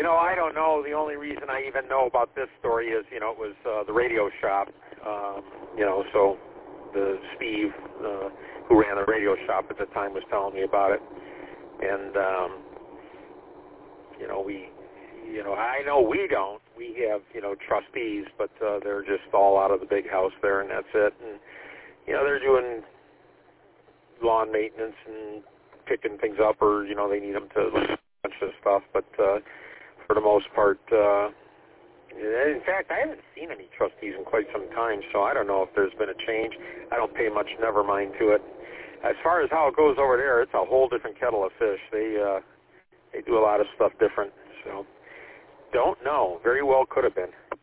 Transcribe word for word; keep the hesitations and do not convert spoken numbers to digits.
You know, I don't know. The only reason I even know about this story is, you know, it was uh, the radio shop. Um, you know, so the Steve, uh, who ran the radio shop at the time, was telling me about it. And, um, you know, we, you know, I know we don't. We have, you know, trustees, but uh, they're just all out of the big house there, and that's it. And, you know, they're doing lawn maintenance and picking things up, or, you know, they need them to like, a bunch of stuff. But uh, for the most part, uh, in fact, I haven't seen any trustees in quite some time, so I don't know if there's been a change. I don't pay much never mind to it. As far as how it goes over there, it's a whole different kettle of fish. They uh, they do a lot of stuff different, so don't know. Very well could have been.